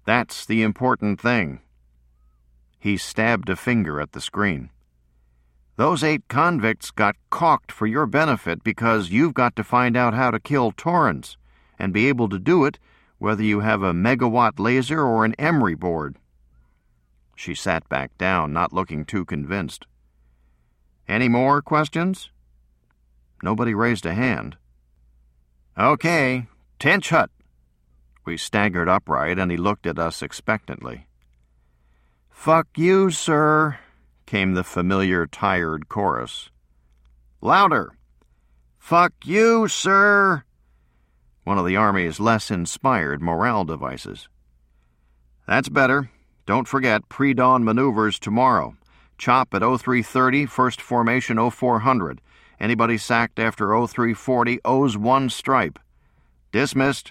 That's the important thing." He stabbed a finger at the screen. "Those 8 convicts got caulked for your benefit because you've got to find out how to kill Torrens and be able to do it whether you have a megawatt laser or an emery board." She sat back down, not looking too convinced. "Any more questions?" Nobody raised a hand. "Okay, Tench Hut." We staggered upright, and he looked at us expectantly. "Fuck you, sir," came the familiar, tired chorus. "Louder!" "Fuck you, sir!" One of the Army's less inspired morale devices. "That's better. Don't forget pre-dawn maneuvers tomorrow. Chop at 0330, first formation 0400. Anybody sacked after 0340 owes 1 stripe. Dismissed."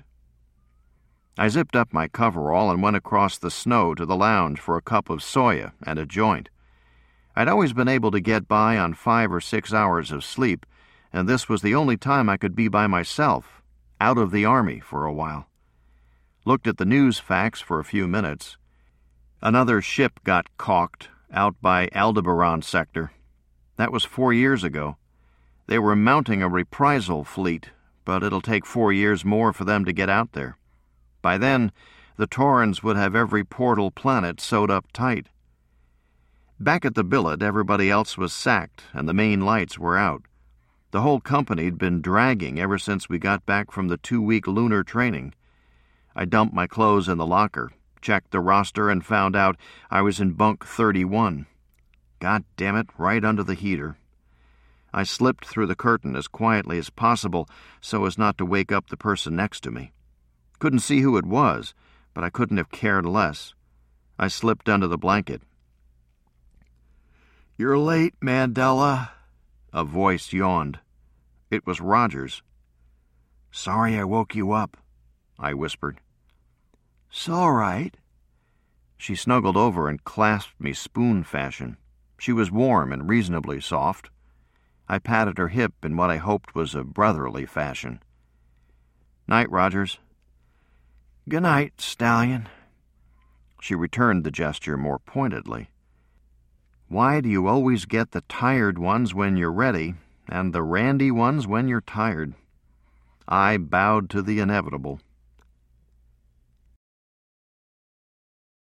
I zipped up my coverall and went across the snow to the lounge for a cup of soya and a joint. I'd always been able to get by on 5 or 6 hours of sleep, and this was the only time I could be by myself, out of the Army for a while. Looked at the news facts for a few minutes. Another ship got caulked out by Aldebaran sector. That was 4 years ago. They were mounting a reprisal fleet, but it'll take 4 years more for them to get out there. By then, the Torrens would have every portal planet sewed up tight. Back at the billet, everybody else was sacked, and the main lights were out. The whole company'd been dragging ever since we got back from the 2-week lunar training. I dumped my clothes in the locker, checked the roster, and found out I was in bunk 31. God damn it, right under the heater. I slipped through the curtain as quietly as possible so as not to wake up the person next to me. Couldn't see who it was, but I couldn't have cared less. I slipped under the blanket. "You're late, Mandela," a voice yawned. It was Rogers. "Sorry I woke you up," I whispered. "'S all right." She snuggled over and clasped me spoon fashion. She was warm and reasonably soft. I patted her hip in what I hoped was a brotherly fashion. "Night, Rogers." "Good night, Stallion." She returned the gesture more pointedly. "Why do you always get the tired ones when you're ready, and the randy ones when you're tired?" I bowed to the inevitable.